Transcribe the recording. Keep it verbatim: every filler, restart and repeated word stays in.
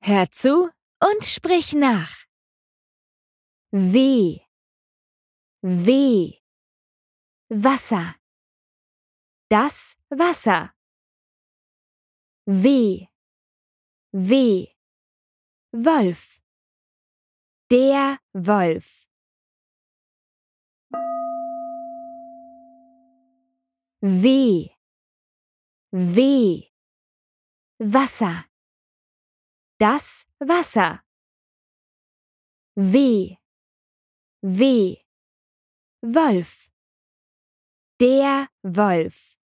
Hör zu und sprich nach. W, W, Wasser. Das Wasser. W, W, Wolf. Der Wolf. W, W, Wasser. Das Wasser. W, W, Wolf. Der Wolf.